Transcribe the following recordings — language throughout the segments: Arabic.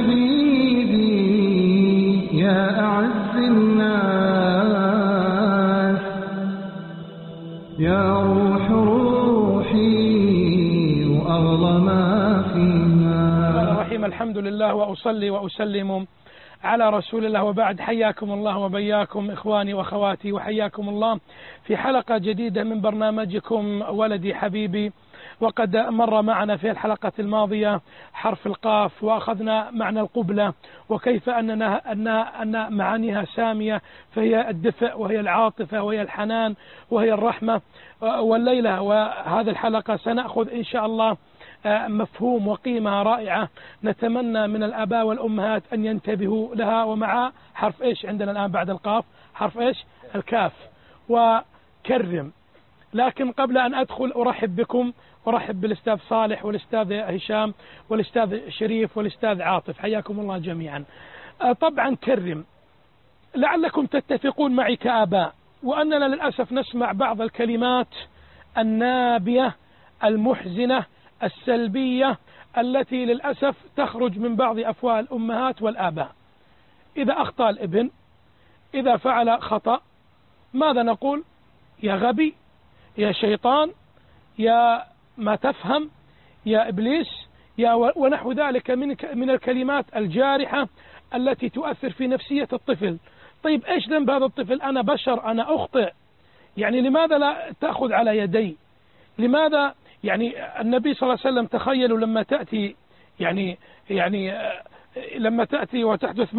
حبيبي يا أعز الناس، يا روح روحي وأغلى ما فينا. الرحيم، الحمد لله وأصلي وأسلم على رسول الله، وبعد. حياكم الله وبياكم إخواني وأخواتي، وحياكم الله في حلقة جديدة من برنامجكم ولدي حبيبي. وقد مر معنا في الحلقة الماضية حرف القاف، وأخذنا معنى القبلة، وكيف أن معانيها سامية، فهي الدفء وهي العاطفة وهي الحنان وهي الرحمة. والليلة وهذه الحلقة سنأخذ إن شاء الله مفهوم وقيمة رائعة، نتمنى من الآباء والأمهات أن ينتبهوا لها. ومع حرف إيش عندنا الآن بعد القاف؟ حرف إيش؟ الكاف. وكرم. لكن قبل أن أدخل أرحب بكم، أرحب بالأستاذ صالح والأستاذ هشام والأستاذ شريف والأستاذ عاطف، حياكم الله جميعا. طبعا كرم، لعلكم تتفقون معي كآباء وأننا للأسف نسمع بعض الكلمات النابية المحزنة السلبية التي للأسف تخرج من بعض أفواه الأمهات والآباء. إذا أخطأ الابن، إذا فعل خطأ، ماذا نقول؟ يا غبي، يا شيطان، يا ما تفهم، يا إبليس، يا ونحو ذلك من الكلمات الجارحة التي تؤثر في نفسية الطفل. طيب إيش ذنب هذا الطفل؟ أنا بشر، أنا أخطئ، يعني لماذا لا تأخذ على يدي؟ لماذا يعني النبي صلى الله عليه وسلم، تخيلوا لما تأتي لما تأتي وتحدث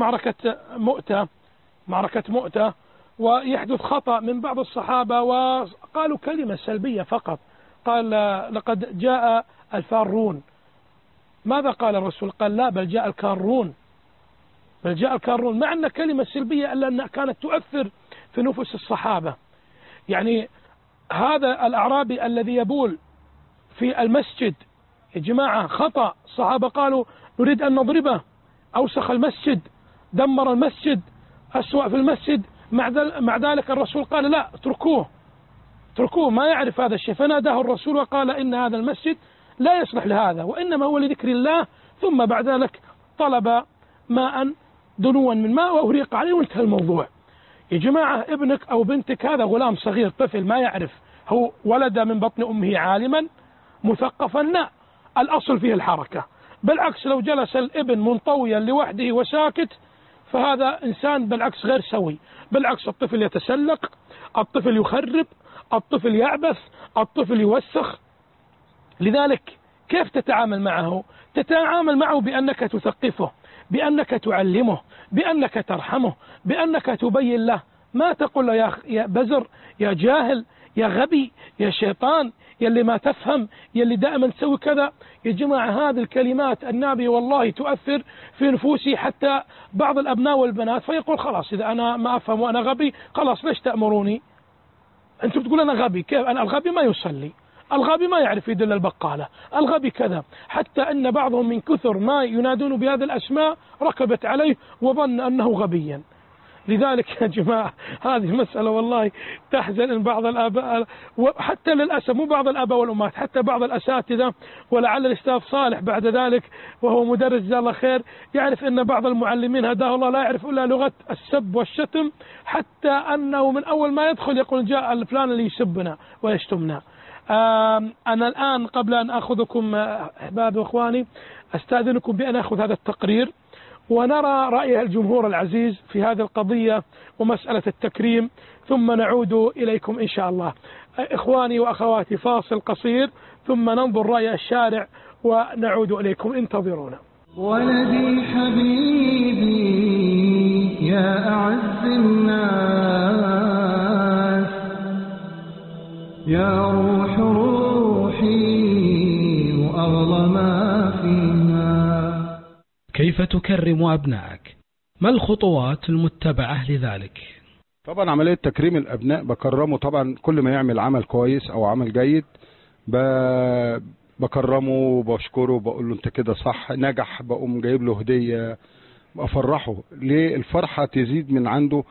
معركة مؤتة ويحدث خطأ من بعض الصحابة وقالوا كلمة سلبية فقط، قال لقد جاء الفارون. ماذا قال الرسول؟ قال لا، بل جاء الكارون، بل جاء الكارون، مع أن كلمة سلبية إلا أنها كانت تؤثر في نفوس الصحابة. يعني هذا الأعرابي الذي يبول في المسجد، يا جماعة خطأ، الصحابة قالوا نريد أن نضربه، أوسخ المسجد، دمر المسجد، أسوأ في المسجد. مع ذلك الرسول قال لا، اتركوه ما يعرف هذا الشيء. فناداه الرسول وقال إن هذا المسجد لا يصلح لهذا، وإنما هو لذكر الله. ثم بعد ذلك طلب ماء دنوا من ماء وأهريق عليه وانتهى الموضوع. يا جماعة ابنك أو بنتك هذا غلام صغير طفل ما يعرف، هو ولد من بطن أمه عالما مثقفا؟ لا، الأصل فيه الحركة. بالعكس، لو جلس الابن منطويا لوحده وساكت فهذا إنسان بالعكس غير سوي. بالعكس، الطفل يتسلق، الطفل يخرب، الطفل يعبث، الطفل يوسخ. لذلك كيف تتعامل معه؟ تتعامل معه بأنك تثقفه، بأنك تعلمه، بأنك ترحمه، بأنك تبين له. ما تقول له يا بزر، يا جاهل، يا غبي، يا شيطان، يا اللي ما تفهم، يا اللي دائما تسوي كذا. يا جماعة هذه الكلمات النابية والله تؤثر في نفوسي، حتى بعض الأبناء والبنات فيقول خلاص إذا أنا ما أفهم وأنا غبي خلاص ليش تأمروني؟ أنتم بتقول أنا غبي، كيف؟ أنا الغبي ما يصلي، الغبي ما يعرف يدل البقالة، الغبي كذا. حتى أن بعضهم من كثر ما ينادون بهذه الأسماء ركبت عليه وظن أنه غبيا. لذلك يا جماعة هذه مسألة والله تحزن إن بعض الآباء، وحتى للأسف مو بعض الآباء والأمهات، حتى بعض الأساتذة. ولعل الأستاذ صالح بعد ذلك وهو مدرس جزاه الله خير يعرف أن بعض المعلمين هداه الله لا يعرف إلا لغة السب والشتم، حتى أنه من أول ما يدخل يقول جاء الفلان اللي يسبنا ويشتمنا. أنا الآن قبل أن أخذكم أحبابي وإخواني أستأذنكم بأن أخذ هذا التقرير ونرى رأي الجمهور العزيز في هذه القضية ومسألة التكريم، ثم نعود إليكم إن شاء الله. إخواني وأخواتي فاصل قصير ثم ننظر رأي الشارع ونعود إليكم، انتظرونا. ولدي حبيبي يا أعز الناس، يا روح روحي وأغلى ما فينا. كيف تكرم أبنائك؟ ما الخطوات المتبعة لذلك؟ طبعا عملية تكريم الأبناء بكرمه طبعا، كل ما يعمل عمل كويس أو عمل جيد بكرمه وبشكره، بقول له أنت كده صح، نجح بقوم جايب له هدية أفرحه. ليه؟ الفرحة تزيد من عنده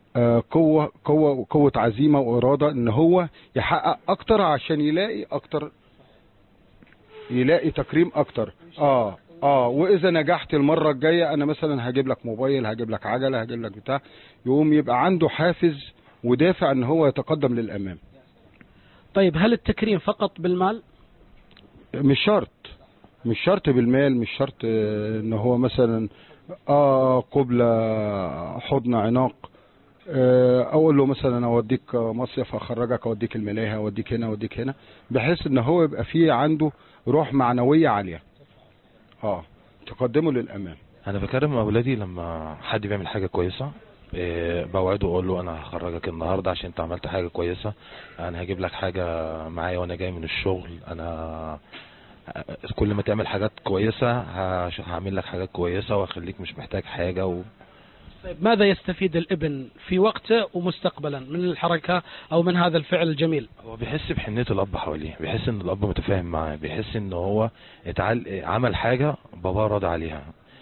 قوة عزيمة وإرادة إن هو يحقق أكتر عشان يلاقي أكتر، يلاقي تكريم أكتر. واذا نجحت المره الجايه انا مثلا هجيب لك موبايل، هجيب لك عجله، هجيب لك بتاع، يقوم يبقى عنده حافز ودافع ان هو يتقدم للامام. طيب هل التكريم فقط بالمال؟ مش شرط بالمال، مش شرط ان هو مثلا قبلة، حضن، عناق، اقول له مثلا اوديك مصيف، اخرجك، اوديك الملاهي، اوديك هنا اوديك هنا، بحيث ان هو يبقى فيه عنده روح معنوية عالية، تقدمه للامام. انا بكرم اولادي لما حد بيعمل حاجة كويسة، بوعده واقول له انا هخرجك النهارده عشان انت عملت حاجة كويسة، انا هجيب لك حاجة معايا وانا جاي من الشغل، انا كل ما تعمل حاجات كويسة هعمل لك حاجات كويسة واخليك مش محتاج حاجة طيب ماذا يستفيد الابن في وقته ومستقبلا من الحركة او من هذا الفعل الجميل؟ هو بيحس بحنية الاب حواليه، بيحس ان الاب متفاهم معاه، بيحس ان هو عمل حاجة باباه راضي عليها،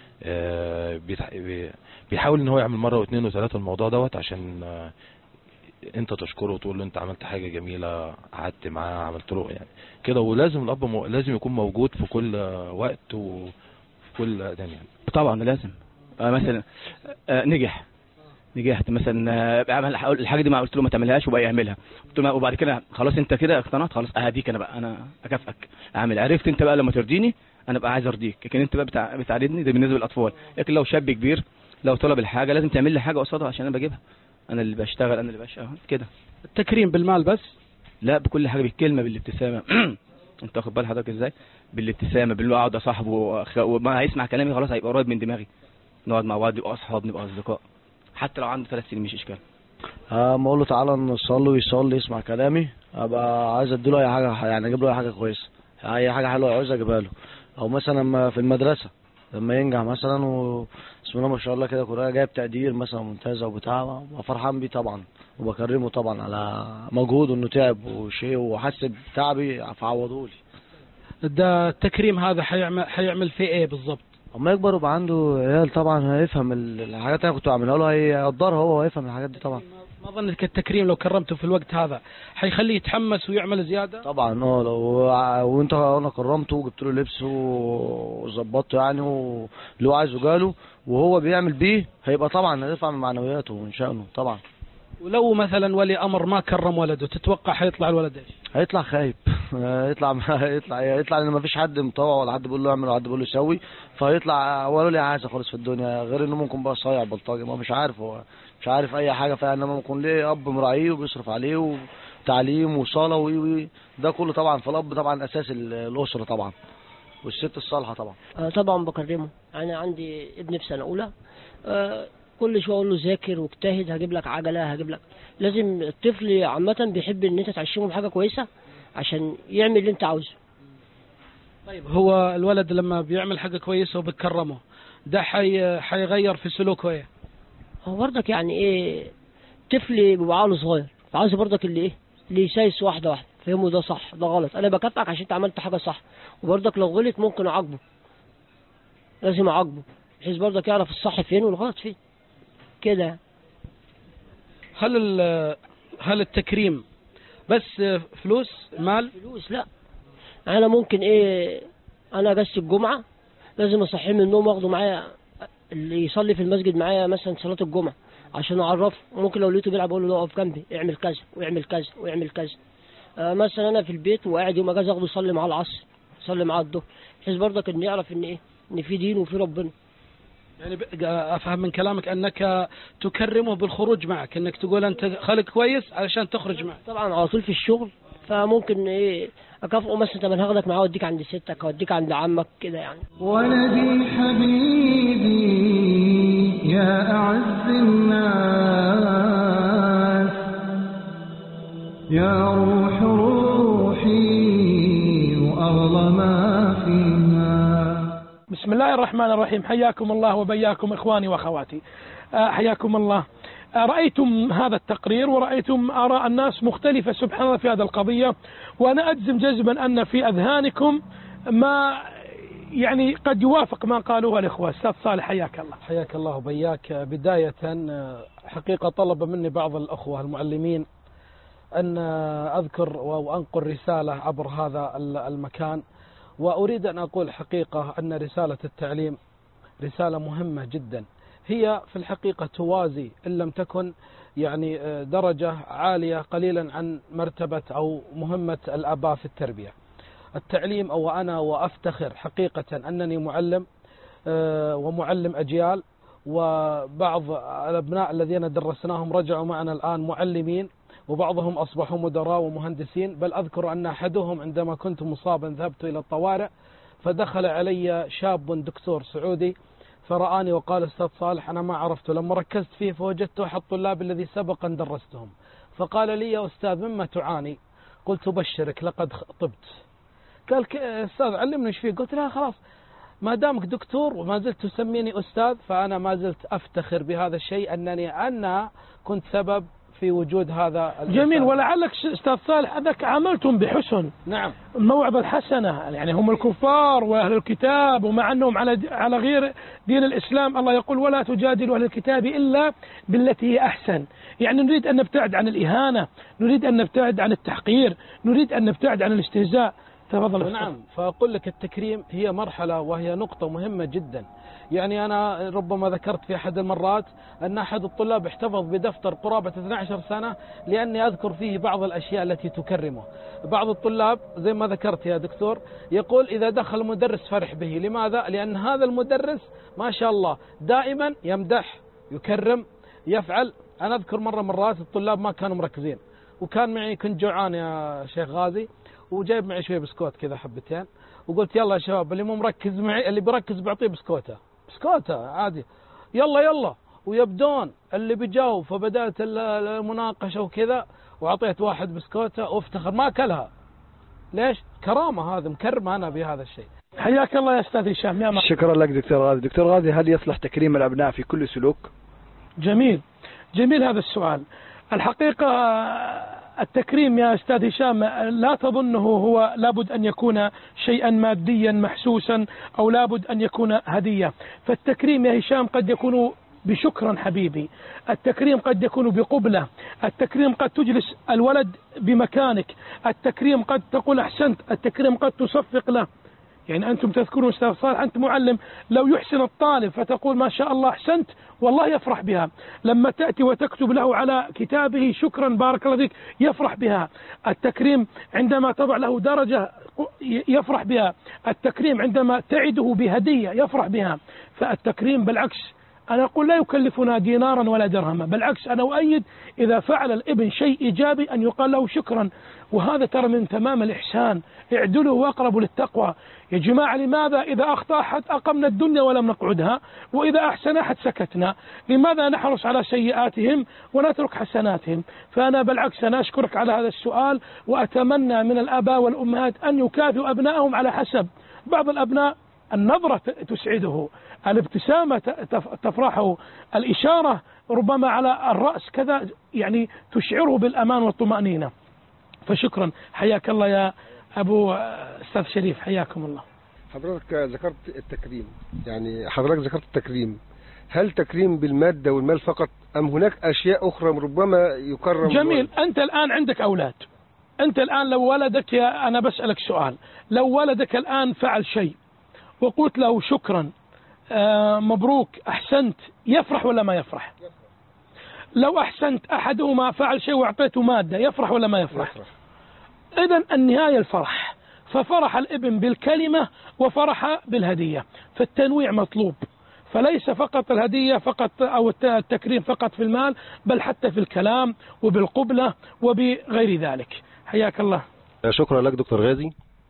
بيحاول ان هو يعمل مرة واثنين وثلاثة الموضوع دوت عشان انت تشكره وتقول له انت عملت حاجة جميلة، قعدت معاه، عملت له يعني كده. ولازم الاب لازم يكون موجود في كل وقت وفي كل اذان يعني. طبعا لازم. مثلا نجحت مثلا، اعمل الحاجه دي، ما قلت له ما تعملهاش وبقى يعملها، قلت له وبعد كده خلاص انت كده اقتنعت، خلاص اهديك انا بقى، انا اكافئك، اعمل، عرفت انت بقى لما ترضيني انا بقى عايز ارضيك، لكن انت بقى بتعاندني، ده بالنسبه للاطفال. لكن لو شاب كبير لو طلب الحاجه لازم تعمل لي حاجه قصادها عشان انا بجيبها، انا اللي بشتغل، انا اللي بشتغل كده. التكريم بالمال بس؟ لا، بكل حاجه، بالكلمه، بالابتسامه. انت واخد بال حضرتك ازاي؟ بالابتسامه، باللي اقعد اصاحبه وما هيسمع كلامي خلاص هيبقى قريب من دماغي، نقعد مع بعض، نبقى اصحاب، نبقى اصدقاء، حتى لو عنده 3 سنين مش اشكال. ما اقول له تعالى نصلي ويصلي، يسمع كلامي، ابقى عايز اديله اي حاجه، يعني اجيب له اي حاجه كويسه، اي حاجه حلوه عاوز اجيبها له. او مثلا لما في المدرسه لما ينجح مثلا بسم الله ما شاء الله كده كلها جايب تقدير مثلا ممتازه وبتاع، ببقى فرحان بيه طبعا، وبكرمه طبعا على مجهوده انه تعب وشيء وحس بتعبي فعوضوا لي. ده التكريم هذا حيعمل فيه ايه بالضبط؟ اما يكبر ويبقى عنده عيال طبعا هيفهم الحاجات اللي انا كنت بعملها له، هيقدرها هو ويفهم الحاجات دي طبعا. ما ظنك التكريم لو كرمته في الوقت هذا حيخليه يتحمس ويعمل زياده؟ طبعا لو وانت انا كرمته وجبت له لبس وظبطته يعني واللي هو عايزه جاله وهو بيعمل بيه، هيبقى طبعا هيرفع من معنوياته ومن شأنه طبعا. ولو مثلا ولي امر ما كرم ولده، تتوقع حيطلع الولد ايش؟ هيطلع خايب. يطلع لان ما فيش حد مطوع ولا حد بيقول له اعمل ولا حد بيقول له سوي، فيطلع ولا ليه عايزه خالص في الدنيا، غير انه ممكن بقى صايع بلطجي، ما مش عارف، هو مش عارف اي حاجه فيها، انما ممكن ليه اب مراعيه وبيصرف عليه وتعليم وصلاه ده كله طبعا. فالاب طبعا اساس الاسره طبعا، والست الصالحه طبعا. طبعا بكرمه. انا عندي ابن في سنه اولى، كل شويه اقول له ذاكر واجتهد، هجيب لك عجله، هجيب لك. لازم الطفل عامه بيحب ان انت تعشمه بحاجه كويسه عشان يعمل اللي انت عاوزه. طيب هو الولد لما بيعمل حاجه كويسه وبتكرمه، ده حيغير في سلوكه ايه؟ هو برضك يعني ايه، طفل بيبقى عقله صغير، فعاوز برضك اللي يسايس واحده واحده، فهمه ده صح ده غلط، انا بكافئك عشان انت عملت حاجه صح، وبرضك لو غلط ممكن اعاقبه، لازم اعاقبه بحيث برضك يعرف الصح فين والغلط فين كده. هل التكريم بس فلوس مال؟ فلوس لا، انا ممكن انا اجازة الجمعه لازم اصحيه من النوم واخده معايا اللي يصلي في المسجد معايا مثلا صلاه الجمعه عشان اعرفه. ممكن لو لقيته بيلعب اقول له اقف جنبي، اعمل كذا واعمل كذا واعمل كذا. مثلا انا في البيت وقاعد يوم اجازه اخده يصلي معاه العصر، يصلي معاه الظهر، بحيث برضك ان يعرف ان ان في دين وفي ربنا. يعني افهم من كلامك انك تكرمه بالخروج معك، انك تقول انت خلق كويس علشان تخرج معك. طبعا على طول في الشغل، فممكن اكافئه مثلا، طب انا هاخدك معاه اوديك عند ستك، اوديك عند عمك كده يعني. ولدي حبيبي يا اعز الناس، يا روح روحي واغلى ما فينا. بسم الله الرحمن الرحيم. حياكم الله وبياكم إخواني وأخواتي، حياكم الله. رأيتم هذا التقرير ورأيتم آراء الناس مختلفة سبحان الله في هذه القضية، وأنا أجزم جزما أن في أذهانكم ما يعني قد يوافق ما قالوه الإخوة. أستاذ صالح حياك الله. حياك الله وبياك. بداية حقيقة طلب مني بعض الأخوة المعلمين أن أذكر وأنقل رسالة عبر هذا المكان، وأريد أن أقول حقيقة أن رسالة التعليم رسالة مهمة جدا، هي في الحقيقة توازي إن لم تكن يعني درجة عالية قليلا عن مرتبة أو مهمة الآباء في التربية. التعليم أو أنا وأفتخر حقيقة أنني معلم ومعلم أجيال، وبعض الأبناء الذين درسناهم رجعوا معنا الآن معلمين، وبعضهم أصبحوا مدراء ومهندسين. بل أذكر أن أحدهم عندما كنت مصابا ذهبت إلى الطوارئ فدخل علي شاب دكتور سعودي فرآني وقال أستاذ صالح أنا ما عرفته، لما ركزت فيه فوجدت أحد الطلاب الذي سبقا درستهم، فقال لي يا أستاذ مما تعاني؟ قلت بشرك لقد طبت. قال أستاذ علمني ايش فيه؟ قلت له خلاص ما دامك دكتور وما زلت تسميني أستاذ فأنا ما زلت أفتخر بهذا الشيء أنا كنت سبب في وجود هذا الإنسان. جميل. ولعلك أستاذ صالح أنك عاملتم بحسن. نعم. الموعظة الحسنة، يعني هم الكفار وأهل الكتاب ومع أنهم على غير دين الإسلام الله يقول ولا تجادلوا أهل الكتاب إلا بالتي هي أحسن. يعني نريد أن نبتعد عن الإهانة، نريد أن نبتعد عن التحقير، نريد أن نبتعد عن الاستهزاء. تفضل. نعم. فأقول لك التكريم هي مرحلة وهي نقطة مهمة جدا. يعني أنا ربما ذكرت في أحد المرات أن أحد الطلاب احتفظ بدفتر قرابة 12 سنة لأني أذكر فيه بعض الأشياء التي تكرمه. بعض الطلاب زي ما ذكرت يا دكتور يقول إذا دخل مدرس فرح به. لماذا؟ لأن هذا المدرس ما شاء الله دائما يمدح يكرم يفعل. أنا أذكر مرات الطلاب ما كانوا مركزين، وكان معي كنت جوعان يا شيخ غازي وجايب معي شوية بسكوت كذا حبتين، وقلت يلا يا شباب اللي مو مركز معي اللي بيركز بعطيه بسكوته عادي، يلا ويبدون اللي بيجاوب. فبدأت المناقشة وكذا وعطيت واحد بسكوته وافتخر ما أكلها. ليش؟ كرامة، هذا مكرم أنا بهذا الشيء. حياك الله يا أستاذ هشام. شكرا لك دكتور غازي. دكتور غازي، هل يصلح تكريم الأبناء في كل سلوك؟ جميل هذا السؤال. الحقيقة التكريم يا أستاذ هشام لا تظنه هو لابد أن يكون شيئا ماديا محسوسا أو لابد أن يكون هدية. فالتكريم يا هشام قد يكون بشكرا حبيبي، التكريم قد يكون بقبلة، التكريم قد تجلس الولد بمكانك، التكريم قد تقول أحسنت، التكريم قد تصفق له. يعني أنتم تذكرون أستاذ صالح أنت معلم لو يحسن الطالب فتقول ما شاء الله أحسنت والله يفرح بها. لما تأتي وتكتب له على كتابه شكرا بارك الله فيك يفرح بها. التكريم عندما تضع له درجة يفرح بها. التكريم عندما تعده بهدية يفرح بها. فالتكريم بالعكس أنا أقول لا يكلفنا دينارا ولا درهما، بالعكس أنا أؤيد إذا فعل الابن شيء إيجابي أن يقال له شكرا، وهذا ترى من تمام الإحسان. اعدلوا وأقربوا للتقوى. يا جماعة لماذا إذا أخطأ أحد أقمنا الدنيا ولم نقعدها، وإذا أحسن أحد سكتنا؟ لماذا نحرص على سيئاتهم ونترك حسناتهم؟ فأنا بالعكس أنا أشكرك على هذا السؤال، وأتمنى من الآباء والأمهات أن يكافئوا أبنائهم على حسب. بعض الأبناء النظرة تسعده، الابتسامة تفرحه، الإشارة ربما على الرأس كذا يعني تشعره بالأمان والطمأنينة. فشكرا، حياك الله يا أبو أستاذ شريف، حياكم الله. حضرتك ذكرت التكريم، يعني حضرتك ذكرت التكريم، هل تكريم بالمادة والمال فقط أم هناك أشياء أخرى ربما يكرم؟ جميل. أنت الآن عندك أولاد، أنت الآن لو ولدك أنا بسألك سؤال، لو ولدك الآن فعل شيء وقلت له شكرا مبروك أحسنت، يفرح ولا ما يفرح؟ لو أحسنت أحدهما فعل شيء وأعطيته مادة يفرح ولا ما يفرح؟ إذن النهاية الفرح. ففرح الابن بالكلمة وفرح بالهدية، فالتنويع مطلوب، فليس فقط الهدية فقط أو التكريم فقط في المال، بل حتى في الكلام وبالقبلة وبغير ذلك. حياك الله. شكرا لك دكتور غازي.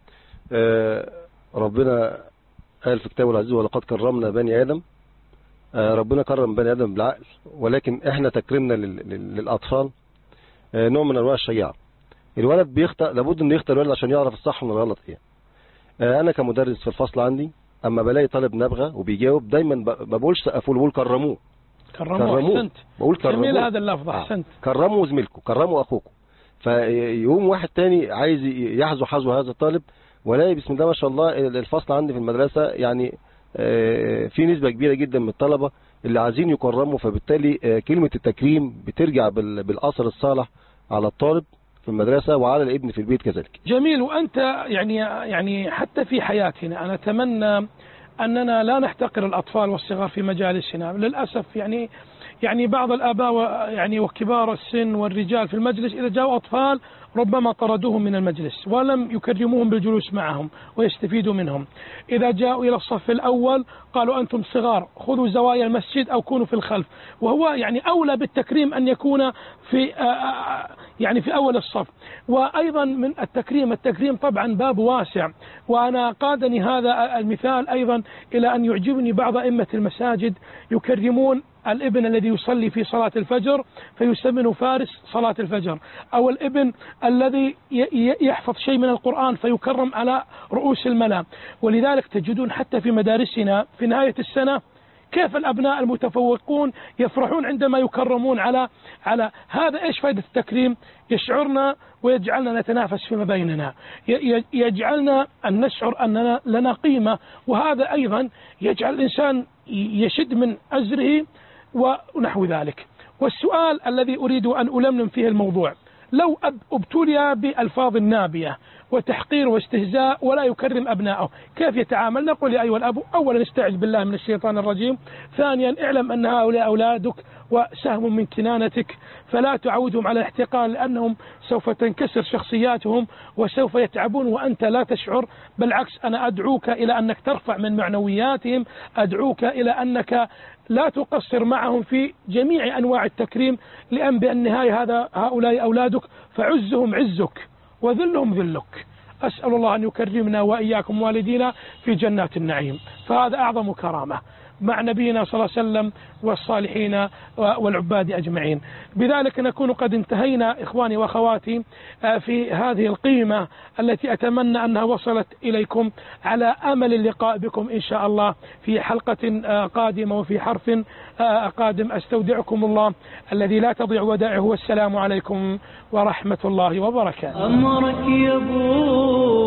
ربنا قال في كتابه العزيز ولقد كرمنا بني آدم. ربنا كرم بني آدم بالعقل، ولكن احنا تكرمنا للأطفال نوع من أنواع الشجاعة. الولد بيخطأ، لابد انه يخطأ الولد عشان يعرف الصح من الغلط ايه. انا كمدرس في الفصل عندي اما بلاقي طالب نبغى وبيجاوب دايما ما بقولش سقفوا له، بقول كرموه. احسنت. بقول كرموه. جميل هذا اللفظ. احسنت. كرموا زميلكم، كرموا اخوكم. فيقوم واحد تاني عايز يحظو حظو هذا الطالب، ولاقي بسم الله ما شاء الله الفصل عندي في المدرسة يعني في نسبة كبيرة جدا من الطلبة اللي عايزين يكرموا. فبالتالي كلمة التكريم بترجع بالأثر الصالح على الطالب في المدرسة وعلى الابن في البيت كذلك. جميل. وأنت يعني حتى في حياتنا أنا أتمنى أننا لا نحتقر الأطفال والصغار في مجالسنا. للأسف يعني بعض الآباء يعني وكبار السن والرجال في المجلس إذا جاءوا أطفال ربما طردوهم من المجلس ولم يكرموهم بالجلوس معهم ويستفيدوا منهم. إذا جاءوا إلى الصف الأول قالوا أنتم صغار خذوا زوايا المسجد أو كونوا في الخلف، وهو يعني أولى بالتكريم أن يكون في أول الصف. وأيضا من التكريم طبعا باب واسع، وأنا قادني هذا المثال أيضا إلى أن يعجبني بعض أئمة المساجد يكرمون الابن الذي يصلي في صلاة الفجر فيسمونه فارس صلاة الفجر، أو الابن الذي يحفظ شيء من القرآن فيكرم على رؤوس الملا. ولذلك تجدون حتى في مدارسنا في نهاية السنة كيف الأبناء المتفوقون يفرحون عندما يكرمون على هذا. إيش فائدة التكريم؟ يشعرنا ويجعلنا نتنافس فيما بيننا، يجعلنا أن نشعر أننا لنا قيمة، وهذا أيضا يجعل الإنسان يشد من أزره ونحو ذلك. والسؤال الذي أريد أن ألملم فيه الموضوع، لو ابتلي بألفاظ نابية وتحقير واستهزاء ولا يكرم أبنائه كيف يتعامل؟ نقول يا أيها الأب أولا استعذ بالله من الشيطان الرجيم، ثانيا اعلم أن هؤلاء أولادك وسهم من كنانتك فلا تعودهم على الاحتقان لأنهم سوف تنكسر شخصياتهم وسوف يتعبون وأنت لا تشعر. بالعكس أنا أدعوك إلى أنك ترفع من معنوياتهم، أدعوك إلى أنك لا تقصر معهم في جميع أنواع التكريم، لأن بالنهاية هؤلاء أولادك فعزهم عزك وذلهم ذلك. أسأل الله أن يكرمنا وإياكم والدينا في جنات النعيم، فهذا أعظم كرامة مع نبينا صلى الله عليه وسلم والصالحين والعباد أجمعين. بذلك نكون قد انتهينا إخواني وأخواتي في هذه القيمة التي أتمنى أنها وصلت إليكم، على أمل اللقاء بكم إن شاء الله في حلقة قادمة وفي حرف قادم. أستودعكم الله الذي لا تضيع ودائعه، والسلام عليكم ورحمة الله وبركاته. أمرك يا